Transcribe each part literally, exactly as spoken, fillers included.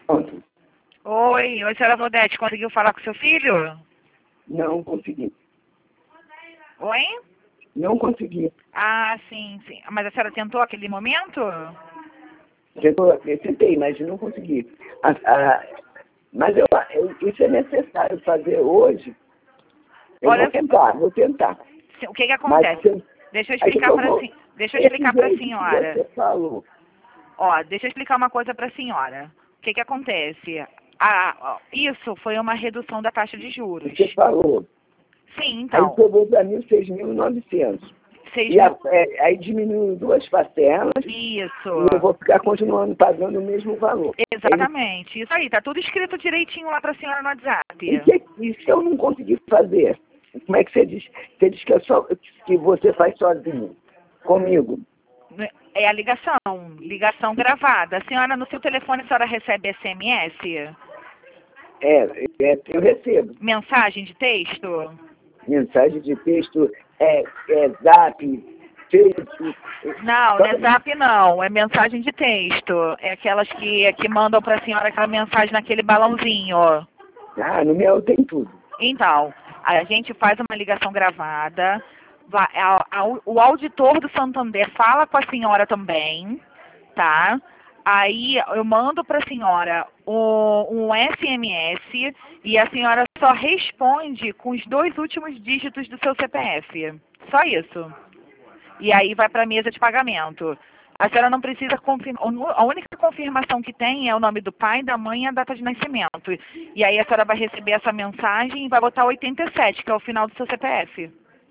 Pronto. Oi, oi, senhora Valdete, conseguiu falar com seu filho? Não consegui. Oi? Não consegui. Ah, sim, sim. Mas a senhora tentou aquele momento? Tentou, eu tentei, mas não consegui. A- a- mas eu, eu- isso é necessário fazer hoje. Eu Olha, vou tentar, vou tentar. o que que Mas acontece? se- Deixa eu aí explicar eu para vou, si, deixa eu esse explicar para a jeito que senhora. você falou. Ó, deixa eu explicar uma coisa para a senhora. O que que acontece? Ah, ó, isso foi uma redução da taxa de juros. Você falou. Sim, Aí então, sobrou para mim seis mil e novecentos. seis E a- mil. é, aí diminuiu duas parcelas Isso. e eu vou ficar continuando pagando o mesmo valor. É isso. Exatamente. Isso aí, tá tudo escrito direitinho lá para a senhora no E, WhatsApp. que, e se eu não conseguir fazer? Como é que você diz? Você diz que, é só, que você faz sozinho, comigo. É a ligação, ligação gravada. A senhora, no seu telefone, a senhora recebe S M S? É, é, eu recebo Mensagem de texto? mensagem de texto, é, é zap, Facebook. Não, não é zap não, é mensagem de texto. É aquelas que, que mandam para a senhora aquela mensagem naquele balãozinho. Ah, no meu tem tudo. Então, a gente faz uma ligação gravada, vai- a- a- o auditor do Santander fala com a senhora também, tá? Aí eu mando para a senhora um, um S M S e a senhora só responde com os dois últimos dígitos do seu C P F. Só isso. E aí vai para a mesa de pagamento. A senhora não precisa confirmar. A única confirmação que tem é o nome do pai, da mãe e a data de nascimento. E aí a senhora vai receber essa mensagem e vai botar oitenta e sete, que é o final do seu C P F.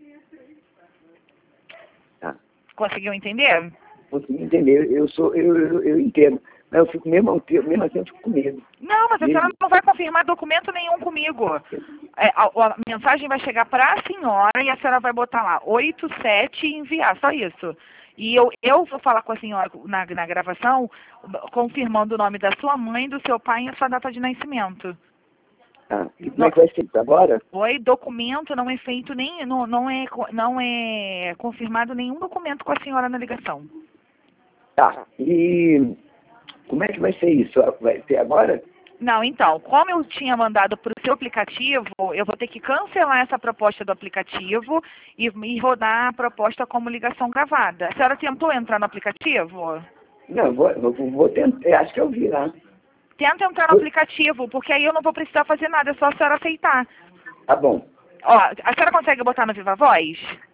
Tá. Conseguiu entender? Consegui entender. Eu, sou, eu, eu, eu entendo. Mas eu fico mesmo, ao tempo- mesmo assim, eu fico com medo. Não, mas a Mesmo. senhora não vai confirmar documento nenhum comigo. É, a, a mensagem vai chegar para a senhora e a senhora vai botar lá oitenta e sete e enviar, só isso. E eu, eu vou falar com a senhora na, na gravação, confirmando o nome da sua mãe, do seu pai e a sua data de nascimento. Ah, e como é que vai ser isso agora? Oi, documento não é feito nem, não, não, é, não é confirmado nenhum documento com a senhora na ligação. Tá. E como é que vai ser isso? Vai ser agora? Não, então, como eu tinha mandado para o seu aplicativo, eu vou ter que cancelar essa proposta do aplicativo e, e rodar a proposta como ligação gravada. A senhora tentou entrar no aplicativo? Não, eu vou, eu vou, vou tentar. Eu acho que eu vi lá. Tenta entrar no aplicativo, porque aí eu não vou precisar fazer nada, é só a senhora aceitar. Tá bom. Ó, a senhora consegue botar no Viva Voz?